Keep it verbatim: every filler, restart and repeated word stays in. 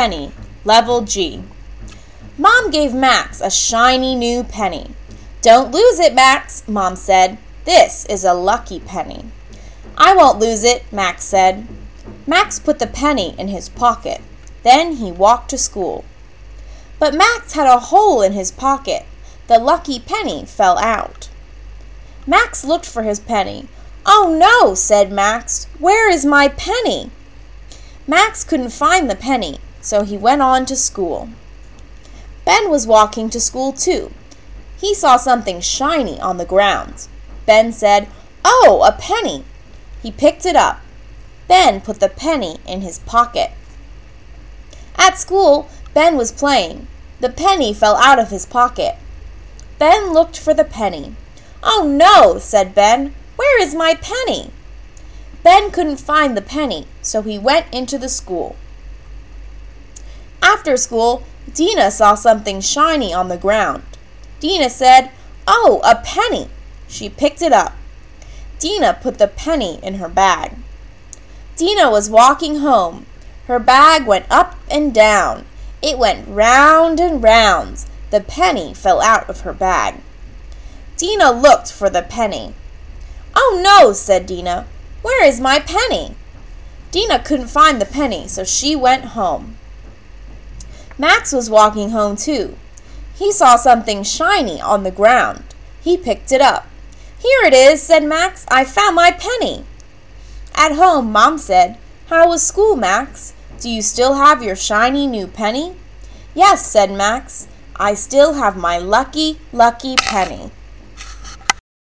penny, level G. Mom gave Max a shiny new penny. "Don't lose it, Max," Mom said. "This is a lucky penny." "I won't lose it," Max said. Max put the penny in his pocket. Then he walked to school. But Max had a hole in his pocket. The lucky penny fell out. Max looked for his penny. "Oh no," said Max. "Where is my penny?" Max couldn't find the penny, so he went on to school. Ben was walking to school too. He saw something shiny on the ground. Ben said, "Oh, a penny!" He picked it up. Ben put the penny in his pocket. At school, Ben was playing. The penny fell out of his pocket. Ben looked for the penny. "Oh no," said Ben. "Where is my penny?" Ben couldn't find the penny, so he went into the school. After school, Dina saw something shiny on the ground. Dina said, "Oh, a penny!" She picked it up. Dina put the penny in her bag. Dina was walking home. Her bag went up and down. It went round and round. The penny fell out of her bag. Dina looked for the penny. "Oh no," said Dina. "Where is my penny?" Dina couldn't find the penny, so she went home. Max was walking home too. He saw something shiny on the ground. He picked it up. "Here it is," said Max. "I found my penny." At home, Mom said, "How was school, Max? Do you still have your shiny new penny?" "Yes," said Max. "I still have my lucky, lucky penny."